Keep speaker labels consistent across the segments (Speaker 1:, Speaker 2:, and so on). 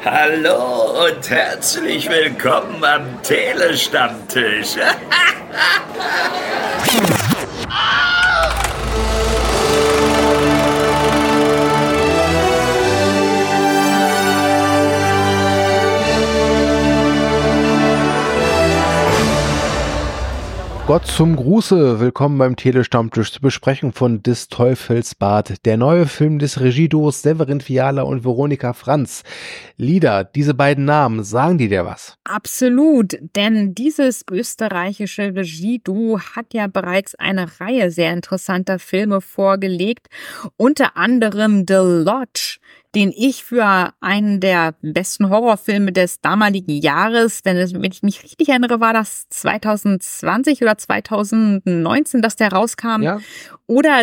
Speaker 1: Hallo und herzlich willkommen am Telestammtisch.
Speaker 2: Gott zum Gruße, willkommen beim Telestammtisch zur Besprechung von Des Teufels Bad, der neue Film des Regieduos Severin Fiala und Veronika Franz. Lieder, diese beiden Namen, sagen die dir was?
Speaker 3: Absolut, denn dieses österreichische Regieduo hat ja bereits eine Reihe sehr interessanter Filme vorgelegt, unter anderem The Lodge, den ich für einen der besten Horrorfilme des damaligen Jahres, wenn ich mich richtig erinnere, war das 2020 oder 2019, dass der rauskam. Ja. Oder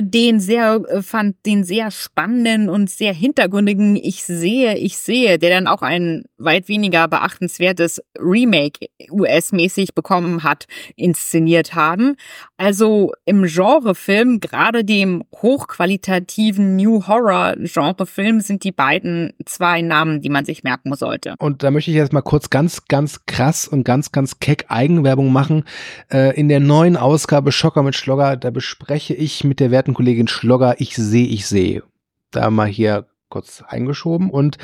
Speaker 3: fand den sehr spannenden und sehr hintergründigen Ich sehe, der dann auch ein weit weniger beachtenswertes Remake US-mäßig bekommen hat, inszeniert haben. Also im Genrefilm, gerade dem hochqualitativen New Horror Genrefilm, sind die beiden zwei Namen, die man sich merken sollte.
Speaker 2: Und da möchte ich jetzt mal kurz ganz krass und ganz keck Eigenwerbung machen. In der neuen Ausgabe Schocker mit Schlogger, da bespreche ich mit der werten Kollegin Schlogger Ich sehe. Da mal hier kurz eingeschoben. Und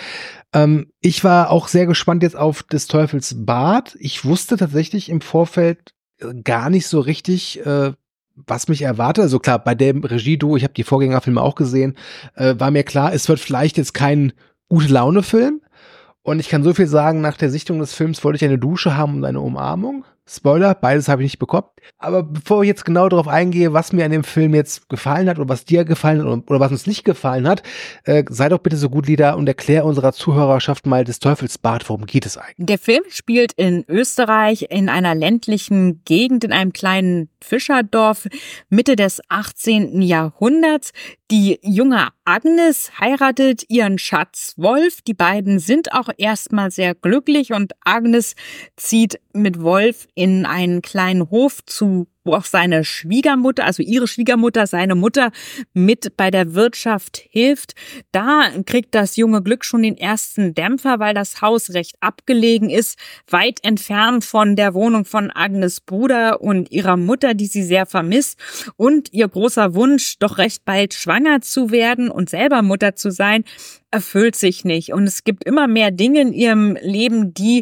Speaker 2: ich war auch sehr gespannt jetzt auf Des Teufels Bad. Ich wusste tatsächlich im Vorfeld gar nicht so richtig, was mich erwartet. Also klar, bei dem Regieduo, ich habe die Vorgängerfilme auch gesehen, war mir klar, es wird vielleicht jetzt kein Gute-Laune-Film. Und ich kann so viel sagen, nach der Sichtung des Films wollte ich eine Dusche haben und eine Umarmung. Spoiler, beides habe ich nicht bekommen. Aber bevor ich jetzt genau darauf eingehe, was mir an dem Film jetzt gefallen hat oder was dir gefallen hat oder was uns nicht gefallen hat, sei doch bitte so gut, Lida, und erklär unserer Zuhörerschaft mal Des Teufels Bad, worum geht es eigentlich?
Speaker 3: Der Film spielt in Österreich in einer ländlichen Gegend, in einem kleinen Fischerdorf, Mitte des 18. Jahrhunderts. Die junge Agnes heiratet ihren Schatz Wolf. Die beiden sind auch erstmal sehr glücklich und Agnes zieht mit Wolf in einen kleinen Hof zu, wo auch seine Schwiegermutter, also ihre Schwiegermutter, seine Mutter mit bei der Wirtschaft hilft. Da kriegt das junge Glück schon den ersten Dämpfer, weil das Haus recht abgelegen ist, weit entfernt von der Wohnung von Agnes Bruder und ihrer Mutter, die sie sehr vermisst. Und ihr großer Wunsch, doch recht bald schwanger zu werden und selber Mutter zu sein, erfüllt sich nicht. Und es gibt immer mehr Dinge in ihrem Leben, die,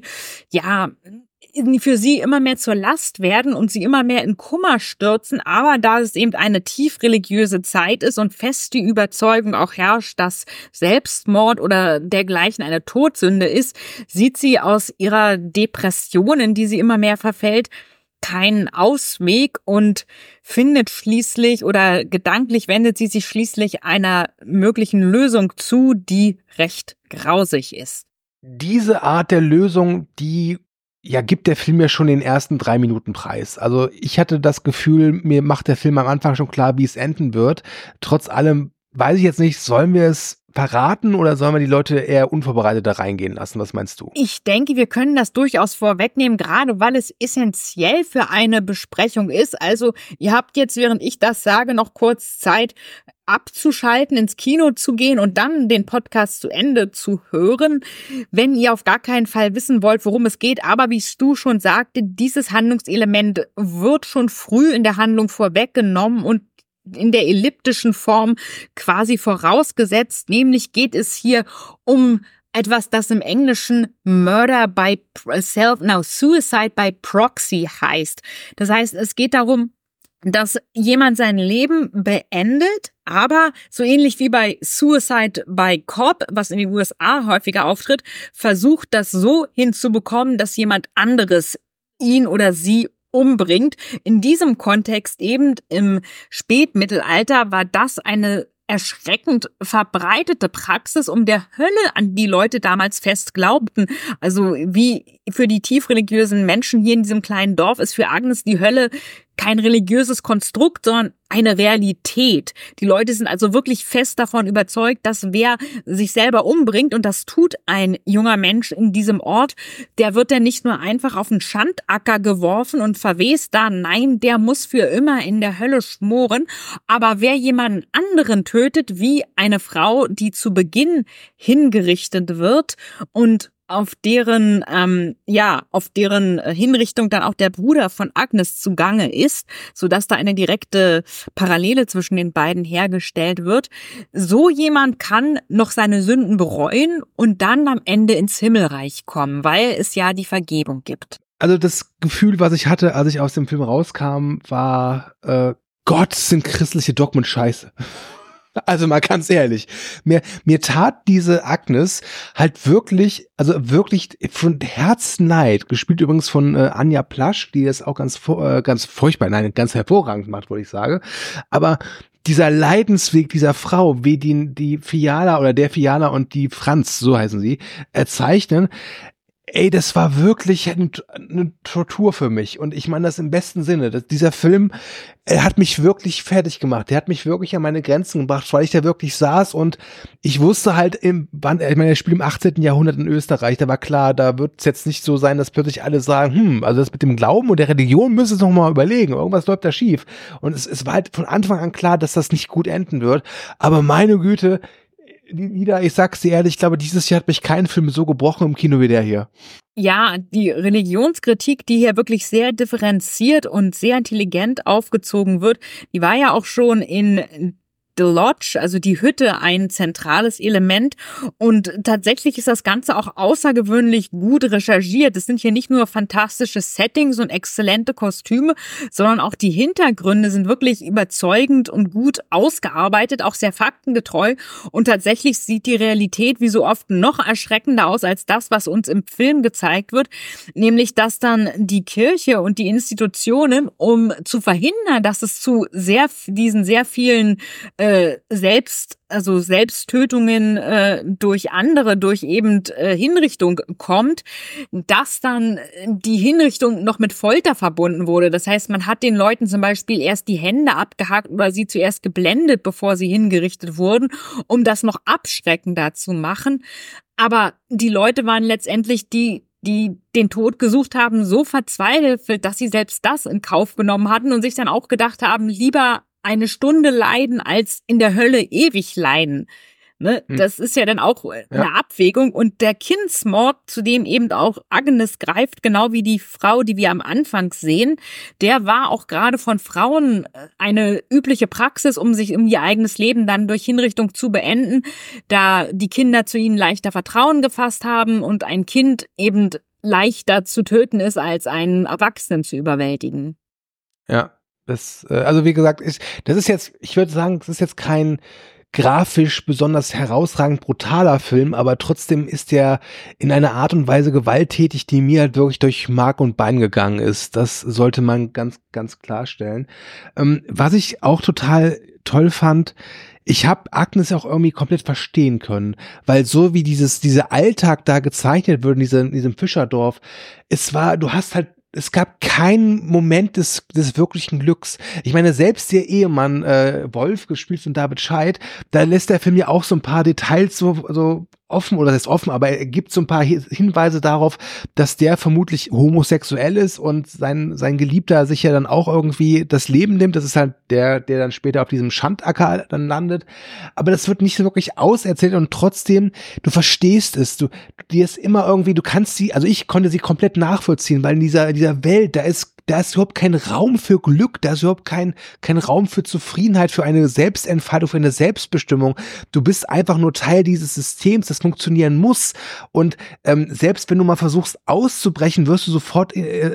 Speaker 3: für sie immer mehr zur Last werden und sie immer mehr in Kummer stürzen. Aber da es eben eine tief religiöse Zeit ist und fest die Überzeugung auch herrscht, dass Selbstmord oder dergleichen eine Todsünde ist, sieht sie aus ihrer Depression, in die sie immer mehr verfällt, keinen Ausweg und findet schließlich oder gedanklich wendet sie sich schließlich einer möglichen Lösung zu, die recht grausig ist.
Speaker 2: Diese Art der Lösung, die gibt der Film ja schon den ersten 3 Minuten preis. Also ich hatte das Gefühl, mir macht der Film am Anfang schon klar, wie es enden wird. Trotz allem weiß ich jetzt nicht, sollen wir es verraten oder sollen wir die Leute eher unvorbereitet da reingehen lassen? Was meinst du?
Speaker 3: Ich denke, wir können das durchaus vorwegnehmen, gerade weil es essentiell für eine Besprechung ist. Also ihr habt jetzt, während ich das sage, noch kurz Zeit abzuschalten, ins Kino zu gehen und dann den Podcast zu Ende zu hören, wenn ihr auf gar keinen Fall wissen wollt, worum es geht. Aber wie Stu schon sagte, dieses Handlungselement wird schon früh in der Handlung vorweggenommen und in der elliptischen Form quasi vorausgesetzt. Nämlich geht es hier um etwas, das im Englischen Suicide by Proxy heißt. Das heißt, es geht darum, dass jemand sein Leben beendet, aber so ähnlich wie bei Suicide by Cop, was in den USA häufiger auftritt, versucht das so hinzubekommen, dass jemand anderes ihn oder sie umbringt. In diesem Kontext eben im Spätmittelalter war das eine erschreckend verbreitete Praxis, um der Hölle, an die Leute damals fest glaubten. Also wie für die tiefreligiösen Menschen hier in diesem kleinen Dorf ist für Agnes die Hölle kein religiöses Konstrukt, sondern eine Realität. Die Leute sind also wirklich fest davon überzeugt, dass wer sich selber umbringt, und das tut ein junger Mensch in diesem Ort, der wird dann nicht nur einfach auf den Schandacker geworfen und verwest da. Nein, der muss für immer in der Hölle schmoren. Aber wer jemanden anderen tötet, wie eine Frau, die zu Beginn hingerichtet wird und auf deren Hinrichtung dann auch der Bruder von Agnes zugange ist, sodass da eine direkte Parallele zwischen den beiden hergestellt wird. So jemand kann noch seine Sünden bereuen und dann am Ende ins Himmelreich kommen, weil es ja die Vergebung gibt.
Speaker 2: Also das Gefühl, was ich hatte, als ich aus dem Film rauskam, war, Gott, sind christliche Dogmen scheiße. Also mal ganz ehrlich, mir tat diese Agnes halt wirklich von Herzen leid, gespielt übrigens von Anja Plasch, die das auch ganz furchtbar, nein, ganz hervorragend macht, wollte ich sagen, aber dieser Leidensweg dieser Frau, wie die Fiala oder der Fiala und die Franz, so heißen sie, zeichnen, ey, das war wirklich eine Tortur für mich. Und ich meine das im besten Sinne. Dieser Film, er hat mich wirklich fertig gemacht. Der hat mich wirklich an meine Grenzen gebracht, weil ich da wirklich saß und ich wusste halt, ich meine, er spielt im 18. Jahrhundert in Österreich. Da war klar, da wird es jetzt nicht so sein, dass plötzlich alle sagen, also das mit dem Glauben und der Religion müssen es noch mal überlegen. Irgendwas läuft da schief. Und es war halt von Anfang an klar, dass das nicht gut enden wird. Aber meine Güte, Ida, ich sag's dir ehrlich, ich glaube, dieses Jahr hat mich kein Film so gebrochen im Kino wie der hier.
Speaker 3: Ja, die Religionskritik, die hier wirklich sehr differenziert und sehr intelligent aufgezogen wird, die war ja auch schon in The Lodge, also die Hütte, ein zentrales Element. Und tatsächlich ist das Ganze auch außergewöhnlich gut recherchiert. Es sind hier nicht nur fantastische Settings und exzellente Kostüme, sondern auch die Hintergründe sind wirklich überzeugend und gut ausgearbeitet, auch sehr faktengetreu. Und tatsächlich sieht die Realität wie so oft noch erschreckender aus als das, was uns im Film gezeigt wird. Nämlich, dass dann die Kirche und die Institutionen, um zu verhindern, dass es zu diesen sehr vielen Selbsttötungen durch andere, durch eben Hinrichtung kommt, dass dann die Hinrichtung noch mit Folter verbunden wurde. Das heißt, man hat den Leuten zum Beispiel erst die Hände abgehackt oder sie zuerst geblendet, bevor sie hingerichtet wurden, um das noch abschreckender zu machen. Aber die Leute waren letztendlich die den Tod gesucht haben, so verzweifelt, dass sie selbst das in Kauf genommen hatten und sich dann auch gedacht haben, lieber eine Stunde leiden, als in der Hölle ewig leiden. Ne? Das ist ja dann auch eine Abwägung. Und der Kindsmord, zu dem eben auch Agnes greift, genau wie die Frau, die wir am Anfang sehen, der war auch gerade von Frauen eine übliche Praxis, um ihr eigenes Leben dann durch Hinrichtung zu beenden, da die Kinder zu ihnen leichter Vertrauen gefasst haben und ein Kind eben leichter zu töten ist, als einen Erwachsenen zu überwältigen.
Speaker 2: Ja. Also wie gesagt, das ist jetzt, ich würde sagen, das ist jetzt kein grafisch besonders herausragend brutaler Film, aber trotzdem ist der in einer Art und Weise gewalttätig, die mir halt wirklich durch Mark und Bein gegangen ist. Das sollte man ganz, ganz klarstellen. Was ich auch total toll fand, ich habe Agnes auch irgendwie komplett verstehen können, weil so wie dieser Alltag da gezeichnet wird in diesem Fischerdorf, es gab keinen Moment des wirklichen Glücks. Ich meine, selbst der Ehemann Wolf, gespielt von David Scheidt, da lässt der Film ja auch so ein paar Details so offen, oder das ist offen, aber er gibt so ein paar Hinweise darauf, dass der vermutlich homosexuell ist und sein Geliebter sich ja dann auch irgendwie das Leben nimmt. Das ist halt der dann später auf diesem Schandacker dann landet. Aber das wird nicht so wirklich auserzählt und trotzdem, du verstehst es. Dir ist immer irgendwie, ich konnte sie komplett nachvollziehen, weil in dieser Welt, da ist überhaupt kein Raum für Glück, da ist überhaupt kein Raum für Zufriedenheit, für eine Selbstentfaltung, für eine Selbstbestimmung. Du bist einfach nur Teil dieses Systems, das funktionieren muss. Und selbst wenn du mal versuchst auszubrechen, wirst du sofort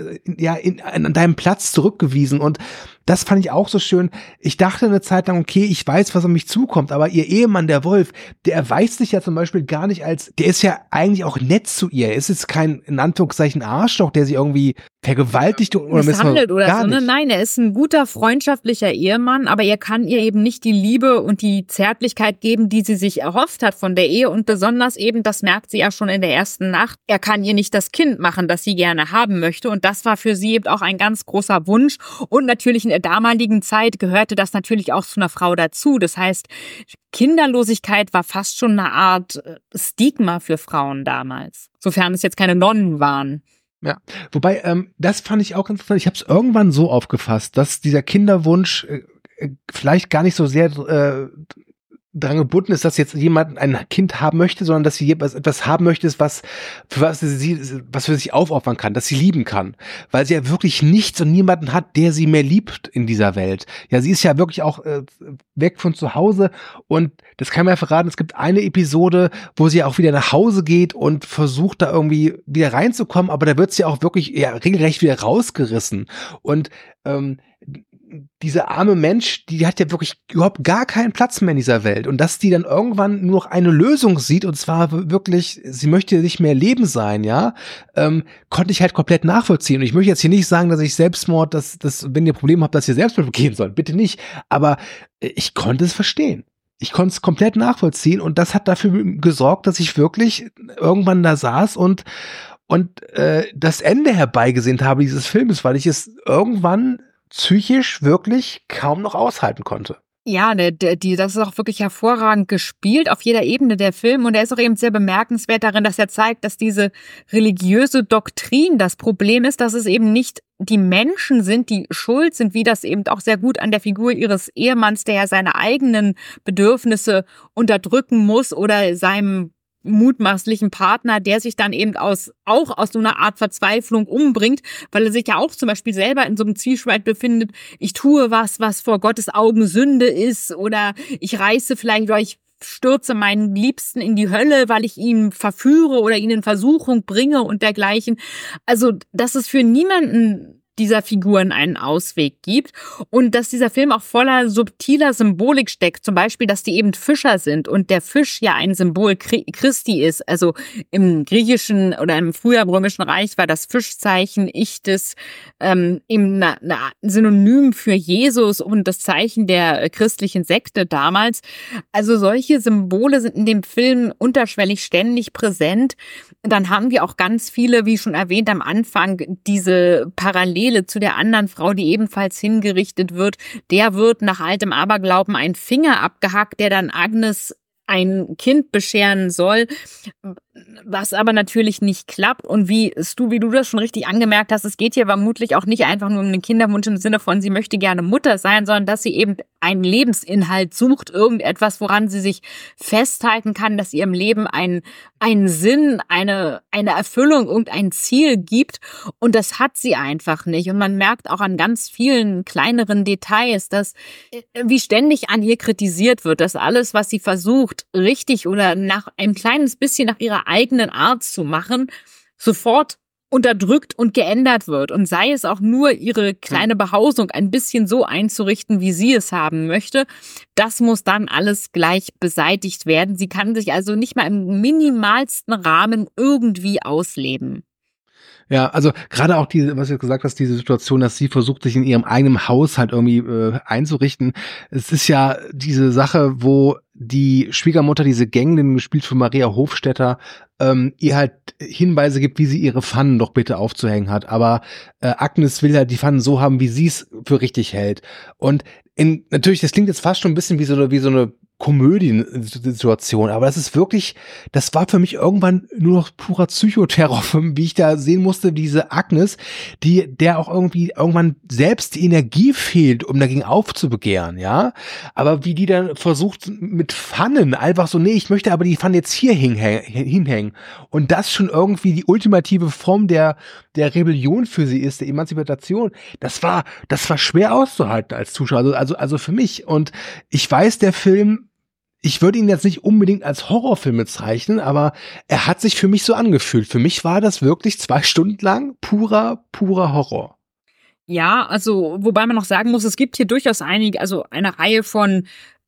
Speaker 2: an deinem Platz zurückgewiesen. Und das fand ich auch so schön. Ich dachte eine Zeit lang, okay, ich weiß, was auf mich zukommt, aber ihr Ehemann, der Wolf, der erweist sich ja zum Beispiel gar nicht der ist ja eigentlich auch nett zu ihr. Er ist jetzt kein, in Anführungszeichen, Arschloch, der sie irgendwie vergewaltigt oder
Speaker 3: misshandelt oder so. Ne? Nein, er ist ein guter, freundschaftlicher Ehemann, aber er kann ihr eben nicht die Liebe und die Zärtlichkeit geben, die sie sich erhofft hat von der Ehe. Und besonders eben, das merkt sie ja schon in der ersten Nacht, er kann ihr nicht das Kind machen, das sie gerne haben möchte. Und das war für sie eben auch ein ganz großer Wunsch. Und natürlich in der damaligen Zeit gehörte das natürlich auch zu einer Frau dazu. Das heißt, Kinderlosigkeit war fast schon eine Art Stigma für Frauen damals, sofern es jetzt keine Nonnen waren.
Speaker 2: Ja, wobei, das fand ich auch interessant. Ich habe es irgendwann so aufgefasst, dass dieser Kinderwunsch vielleicht gar nicht so sehr dran gebunden ist, dass jetzt jemand ein Kind haben möchte, sondern dass sie etwas haben möchte, was für sich aufopfern kann, dass sie lieben kann, weil sie ja wirklich nichts und niemanden hat, der sie mehr liebt in dieser Welt. Ja, sie ist ja wirklich auch weg von zu Hause und das kann man ja verraten, es gibt eine Episode, wo sie auch wieder nach Hause geht und versucht da irgendwie wieder reinzukommen, aber da wird sie auch wirklich regelrecht wieder rausgerissen und dieser arme Mensch, die hat ja wirklich überhaupt gar keinen Platz mehr in dieser Welt. Und dass die dann irgendwann nur noch eine Lösung sieht, und zwar wirklich, sie möchte nicht mehr Leben sein, ja, konnte ich halt komplett nachvollziehen. Und ich möchte jetzt hier nicht sagen, dass ich Selbstmord, wenn ihr Probleme habt, dass ihr Selbstmord begehen sollt, bitte nicht. Aber ich konnte es verstehen. Ich konnte es komplett nachvollziehen und das hat dafür gesorgt, dass ich wirklich irgendwann da saß und das Ende herbeigesehnt habe dieses Filmes, weil ich es irgendwann psychisch wirklich kaum noch aushalten konnte.
Speaker 3: Ja, das ist auch wirklich hervorragend gespielt auf jeder Ebene der Film und er ist auch eben sehr bemerkenswert darin, dass er zeigt, dass diese religiöse Doktrin das Problem ist, dass es eben nicht die Menschen sind, die schuld sind, wie das eben auch sehr gut an der Figur ihres Ehemanns, der ja seine eigenen Bedürfnisse unterdrücken muss oder seinem mutmaßlichen Partner, der sich dann eben auch aus so einer Art Verzweiflung umbringt, weil er sich ja auch zum Beispiel selber in so einem Zwiespalt befindet, ich tue was vor Gottes Augen Sünde ist oder ich reiße vielleicht oder ich stürze meinen Liebsten in die Hölle, weil ich ihn verführe oder ihn in Versuchung bringe und dergleichen. Also, dass es für niemanden dieser Figuren einen Ausweg gibt und dass dieser Film auch voller subtiler Symbolik steckt, zum Beispiel, dass die eben Fischer sind und der Fisch ja ein Symbol Christi ist, also im griechischen oder im früher römischen Reich war das Fischzeichen Ichthys eben ein Synonym für Jesus und das Zeichen der christlichen Sekte damals. Also solche Symbole sind in dem Film unterschwellig ständig präsent. Dann haben wir auch ganz viele, wie schon erwähnt am Anfang, diese Parallele zu der anderen Frau, die ebenfalls hingerichtet wird. Der wird nach altem Aberglauben ein Finger abgehackt, der dann Agnes ein Kind bescheren soll, was aber natürlich nicht klappt. Und wie du das schon richtig angemerkt hast, es geht hier vermutlich auch nicht einfach nur um den Kinderwunsch im Sinne von, sie möchte gerne Mutter sein, sondern dass sie eben einen Lebensinhalt sucht, irgendetwas, woran sie sich festhalten kann, dass ihrem Leben einen Sinn, eine Erfüllung, irgendein Ziel gibt. Und das hat sie einfach nicht. Und man merkt auch an ganz vielen kleineren Details, dass wie ständig an ihr kritisiert wird, dass alles, was sie versucht, richtig oder nach ein kleines bisschen nach ihrer eigenen Art zu machen, sofort unterdrückt und geändert wird. Und sei es auch nur ihre kleine Behausung ein bisschen so einzurichten, wie sie es haben möchte, das muss dann alles gleich beseitigt werden. Sie kann sich also nicht mal im minimalsten Rahmen irgendwie ausleben.
Speaker 2: Ja, also gerade auch was du gesagt hast, diese Situation, dass sie versucht, sich in ihrem eigenen Haus halt irgendwie einzurichten. Es ist ja diese Sache, wo die Schwiegermutter, diese Gänglin, gespielt von Maria Hofstetter, ihr halt Hinweise gibt, wie sie ihre Pfannen doch bitte aufzuhängen hat. Aber Agnes will halt die Pfannen so haben, wie sie es für richtig hält. Und natürlich, das klingt jetzt fast schon ein bisschen wie so eine Komödiensituation, aber das war für mich irgendwann nur noch purer Psychoterror, wie ich da sehen musste, diese Agnes, der auch irgendwann selbst die Energie fehlt, um dagegen aufzubegehren, ja, aber wie die dann versucht mit Pfannen einfach so, nee, ich möchte aber die Pfanne jetzt hier hinhängen und das schon irgendwie die ultimative Form der Rebellion für sie ist, der Emanzipation, das war schwer auszuhalten als Zuschauer, also für mich. Und ich weiß, der Film, ich würde ihn jetzt nicht unbedingt als Horrorfilm bezeichnen, aber er hat sich für mich so angefühlt. Für mich war das wirklich 2 Stunden lang purer Horror.
Speaker 3: Ja, also wobei man noch sagen muss, es gibt hier durchaus eine Reihe von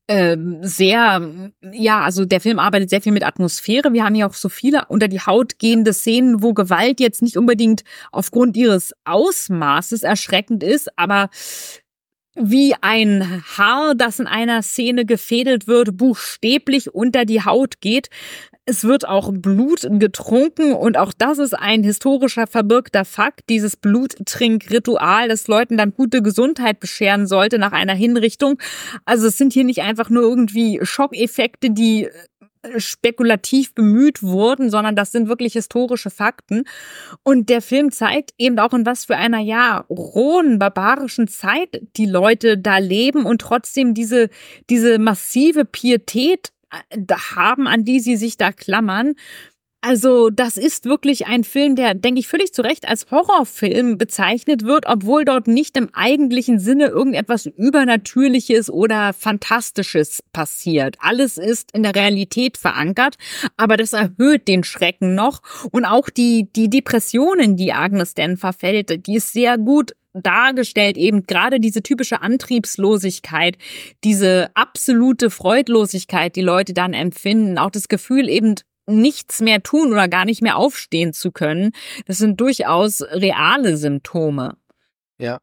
Speaker 3: also der Film arbeitet sehr viel mit Atmosphäre. Wir haben ja auch so viele unter die Haut gehende Szenen, wo Gewalt jetzt nicht unbedingt aufgrund ihres Ausmaßes erschreckend ist, aber wie ein Haar, das in einer Szene gefädelt wird, buchstäblich unter die Haut geht. Es wird auch Blut getrunken und auch das ist ein historischer verbirgter Fakt. Dieses Bluttrinkritual, das Leuten dann gute Gesundheit bescheren sollte nach einer Hinrichtung. Also es sind hier nicht einfach nur irgendwie Schockeffekte, die spekulativ bemüht wurden, sondern das sind wirklich historische Fakten. Und der Film zeigt eben auch, in was für einer, rohen, barbarischen Zeit die Leute da leben und trotzdem diese massive Pietät haben, an die sie sich da klammern. Also das ist wirklich ein Film, der, denke ich, völlig zu Recht als Horrorfilm bezeichnet wird, obwohl dort nicht im eigentlichen Sinne irgendetwas Übernatürliches oder Fantastisches passiert. Alles ist in der Realität verankert, aber das erhöht den Schrecken noch. Und auch die Depressionen, die Agnes Dent verfällt, die ist sehr gut dargestellt, eben gerade diese typische Antriebslosigkeit, diese absolute Freudlosigkeit, die Leute dann empfinden, auch das Gefühl eben nichts mehr tun oder gar nicht mehr aufstehen zu können. Das sind durchaus reale Symptome.
Speaker 2: Ja.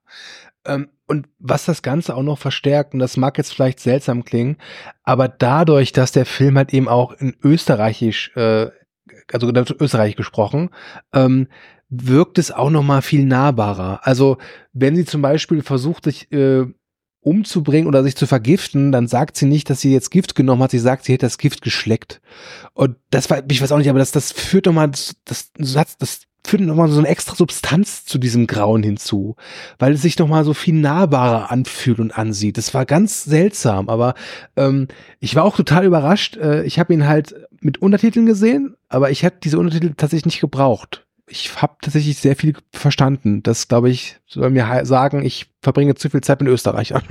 Speaker 2: Und was das Ganze auch noch verstärkt, und das mag jetzt vielleicht seltsam klingen, aber dadurch, dass der Film halt eben auch in Österreichisch, Österreich gesprochen, wirkt es auch noch mal viel nahbarer. Also wenn sie zum Beispiel versucht, sich umzubringen oder sich zu vergiften, dann sagt sie nicht, dass sie jetzt Gift genommen hat, sie sagt, sie hätte das Gift geschleckt. Und das war, ich weiß auch nicht, aber das führt nochmal, das führt nochmal so eine extra Substanz zu diesem Grauen hinzu, weil es sich nochmal so viel nahbarer anfühlt und ansieht. Das war ganz seltsam, aber ich war auch total überrascht. Ich habe ihn halt mit Untertiteln gesehen, aber ich hätte diese Untertitel tatsächlich nicht gebraucht. Ich habe tatsächlich sehr viel verstanden. Das, glaube ich, soll mir sagen, ich verbringe zu viel Zeit mit Österreichern.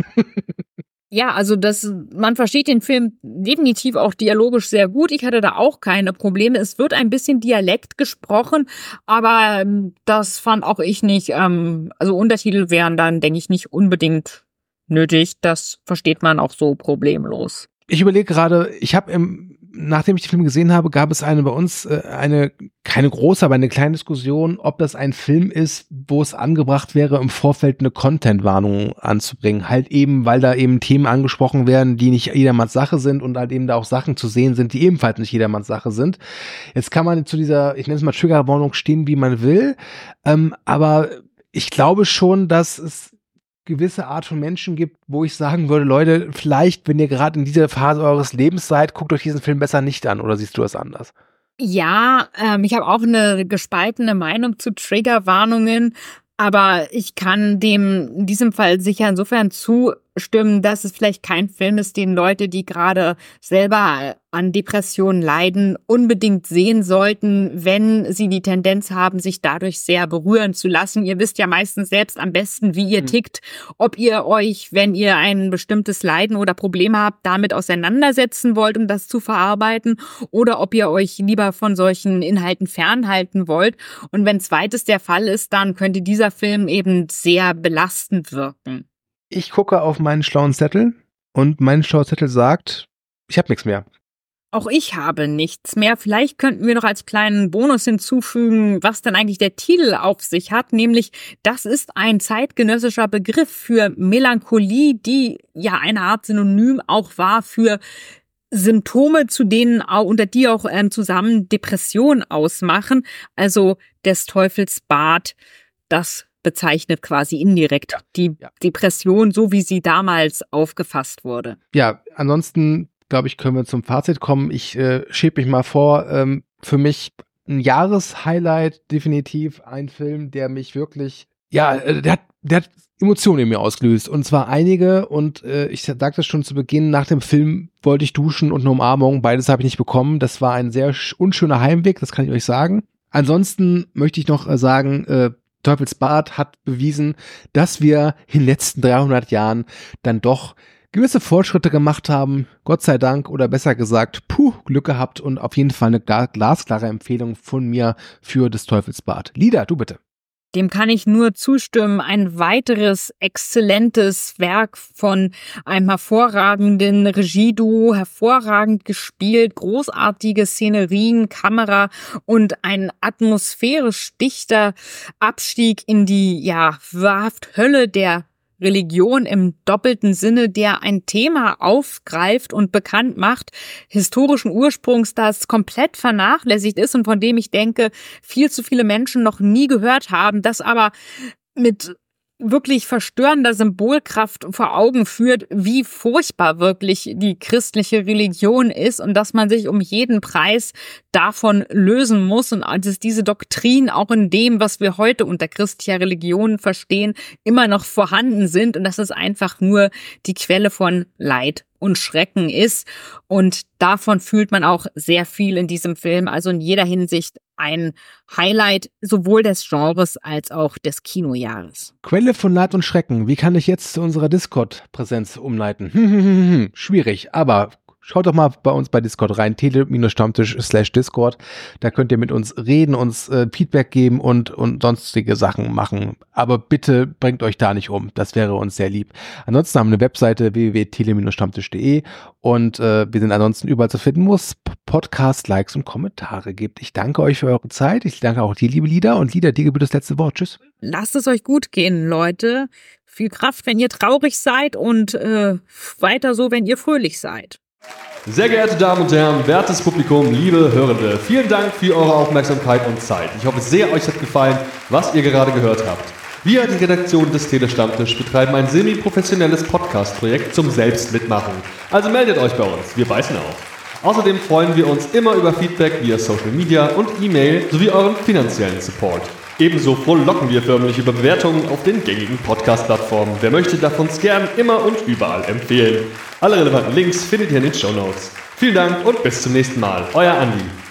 Speaker 3: Ja, also man versteht den Film definitiv auch dialogisch sehr gut. Ich hatte da auch keine Probleme. Es wird ein bisschen Dialekt gesprochen, aber das fand auch ich nicht. Also Untertitel wären dann, denke ich, nicht unbedingt nötig. Das versteht man auch so problemlos.
Speaker 2: Ich überlege gerade, nachdem ich den Film gesehen habe, gab es bei uns keine große, aber eine kleine Diskussion, ob das ein Film ist, wo es angebracht wäre, im Vorfeld eine Content-Warnung anzubringen. Halt eben, weil da eben Themen angesprochen werden, die nicht jedermanns Sache sind und halt eben da auch Sachen zu sehen sind, die ebenfalls nicht jedermanns Sache sind. Jetzt kann man zu dieser, ich nenne es mal Triggerwarnung, stehen, wie man will, aber ich glaube schon, dass es gewisse Art von Menschen gibt, wo ich sagen würde, Leute, vielleicht, wenn ihr gerade in dieser Phase eures Lebens seid, guckt euch diesen Film besser nicht an, oder siehst du das anders?
Speaker 3: Ja, ich habe auch eine gespaltene Meinung zu Triggerwarnungen, aber ich kann dem in diesem Fall sicher insofern zustimmen, dass es vielleicht kein Film ist, den Leute, die gerade selber an Depressionen leiden, unbedingt sehen sollten, wenn sie die Tendenz haben, sich dadurch sehr berühren zu lassen. Ihr wisst ja meistens selbst am besten, wie ihr tickt, ob ihr euch, wenn ihr ein bestimmtes Leiden oder Problem habt, damit auseinandersetzen wollt, um das zu verarbeiten, oder ob ihr euch lieber von solchen Inhalten fernhalten wollt. Und wenn zweites der Fall ist, dann könnte dieser Film eben sehr belastend wirken.
Speaker 2: Ich gucke auf meinen schlauen Zettel und mein schlauer Zettel sagt, ich habe nichts mehr.
Speaker 3: Auch ich habe nichts mehr. Vielleicht könnten wir noch als kleinen Bonus hinzufügen, was denn eigentlich der Titel auf sich hat. Nämlich, das ist ein zeitgenössischer Begriff für Melancholie, die ja eine Art Synonym auch war für Symptome, unter die auch zusammen Depression ausmachen. Also des Teufels Bad, das bezeichnet quasi indirekt die Depression, so wie sie damals aufgefasst wurde.
Speaker 2: Ja, ansonsten glaube ich, können wir zum Fazit kommen. Ich schiebe mich mal vor, für mich ein Jahreshighlight, definitiv ein Film, der mich wirklich, der hat Emotionen in mir ausgelöst, und zwar einige, und ich sagte das schon zu Beginn, nach dem Film wollte ich duschen und eine Umarmung, beides habe ich nicht bekommen. Das war ein sehr unschöner Heimweg, das kann ich euch sagen. Ansonsten möchte ich noch sagen, Teufels Bad hat bewiesen, dass wir in den letzten 300 Jahren dann doch gewisse Fortschritte gemacht haben, Gott sei Dank, oder besser gesagt, Glück gehabt, und auf jeden Fall eine glasklare Empfehlung von mir für des Teufels Bad. Lida, du bitte.
Speaker 3: Dem kann ich nur zustimmen. Ein weiteres exzellentes Werk von einem hervorragenden Regieduo, hervorragend gespielt, großartige Szenerien, Kamera und ein atmosphärisch dichter Abstieg in die, wahrhaft Hölle der Religion im doppelten Sinne, der ein Thema aufgreift und bekannt macht, historischen Ursprungs, das komplett vernachlässigt ist und von dem ich denke, viel zu viele Menschen noch nie gehört haben, das aber mit wirklich verstörender Symbolkraft vor Augen führt, wie furchtbar wirklich die christliche Religion ist und dass man sich um jeden Preis davon lösen muss und dass diese Doktrin auch in dem, was wir heute unter christlicher Religion verstehen, immer noch vorhanden sind und dass es einfach nur die Quelle von Leid und Schrecken ist. Und davon fühlt man auch sehr viel in diesem Film. Also in jeder Hinsicht ein Highlight sowohl des Genres als auch des Kinojahres.
Speaker 2: Quelle von Leid und Schrecken. Wie kann ich jetzt zu unserer Discord-Präsenz umleiten? Schwierig, aber schaut doch mal bei uns bei Discord rein, tele-stammtisch/Discord. Da könnt ihr mit uns reden, uns Feedback geben und sonstige Sachen machen. Aber bitte bringt euch da nicht um. Das wäre uns sehr lieb. Ansonsten haben wir eine Webseite www.tele-stammtisch.de und wir sind ansonsten überall zu finden, wo es Podcast, Likes und Kommentare gibt. Ich danke euch für eure Zeit. Ich danke auch dir, liebe Lieder. Und Lieder, dir gebührt das letzte Wort. Tschüss.
Speaker 3: Lasst es euch gut gehen, Leute. Viel Kraft, wenn ihr traurig seid und weiter so, wenn ihr fröhlich seid.
Speaker 4: Sehr geehrte Damen und Herren, wertes Publikum, liebe Hörende, vielen Dank für eure Aufmerksamkeit und Zeit. Ich hoffe sehr, euch hat gefallen, was ihr gerade gehört habt. Wir, die Redaktion des Tele-Stammtisch, betreiben ein semi-professionelles Podcast-Projekt zum Selbstmitmachen. Also meldet euch bei uns, wir beißen auf. Außerdem freuen wir uns immer über Feedback via Social Media und E-Mail sowie euren finanziellen Support. Ebenso frohlocken wir förmlich über Bewertungen auf den gängigen Podcast-Plattformen. Wer möchte, darf uns gern immer und überall empfehlen. Alle relevanten Links findet ihr in den Shownotes. Vielen Dank und bis zum nächsten Mal. Euer Andi.